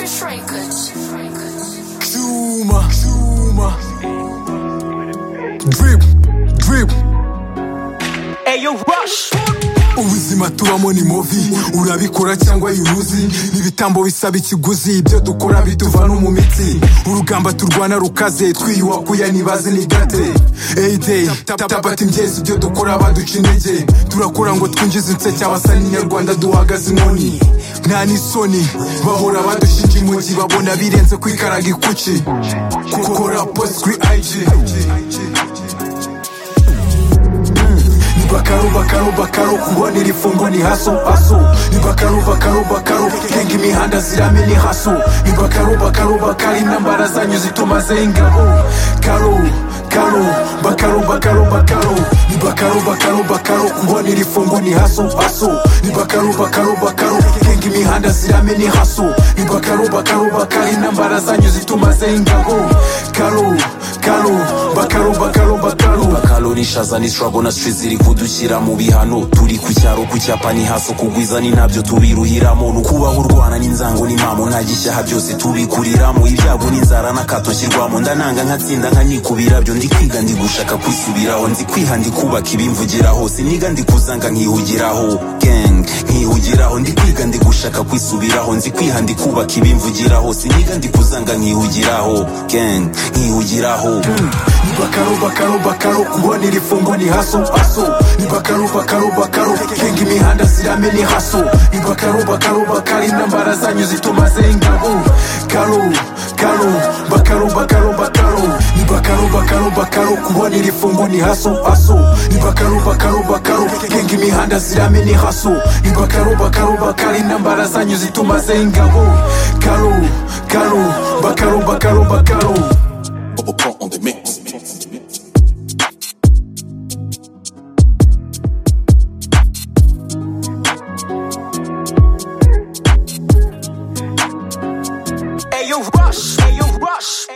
Zuma. Drip. Ayo Rush. Ubuzima tubamo ni mubi, urabikora cyangwa yuruzi, ibitambo bisaba ikiguzi, ibyo dukora bituva no mu mitsi, urugamba turwana rukaze, twiyuwakuya nibaze ni gate. Day tapati imbyezi, ibyo dukora baduca intege, turakora ngo twinjize inseke, abasa n'inyarwanda duhagaze inkoni, nta n'isoni, bahora badushinja imugi, babona birenze kwikaraga ikuki, gukora post kuri IG. Bakaro kubona iri fungo ni haso. Ni bakaro kenga imihanda zirame ni haso. Ni bakaro intambara zanyu zituma zengabo. Karo bakaro. Ni bakaro kubona iri fungo ni haso. Ni bakaro kenga imihanda zirame ni haso. Ni bakaro intambara zanyu zituma zengabo. Bakaro nishaza ni struggle na streets ziri kudushyira mu bihano, turi ku cyaro ku cyapa ni haso, kugwiza ni nabyo tubiruhiramo, nukubaho urwana n'inzango n'impamo, nta gishyaha byose tubikuriramo, ibyago n'inzara n'akato nshyirwamo, ndananga nkatsinda nkanikubira byo, ndi kwiga ndi gushaka kwisubiraho, nzi kwiha ndi kubaka ibimvugiraho, siniga ndi kuzanga nkihugiraho gang nkihugiraho, ndi kwiga ndi gushaka kwisubiraho, nzi kwiha ndi kubaka ibimvugiraho, siniga ndi kuzanga nkihugiraho gang nkihugiraho. Ni bakaro kubona iri fungo ni haso. Ni bakaro kenga imihanda zirame ni haso. Ni bakaro intambara zanyu zituma zengabo. Bakaro. Ni bakaro kubona iri fungo ni haso. Ni bakaro kenga imihanda zirame ni haso. Ni bakaro intambara zanyu zituma zengabo. Bakaro. On the mix. Ayo Rush.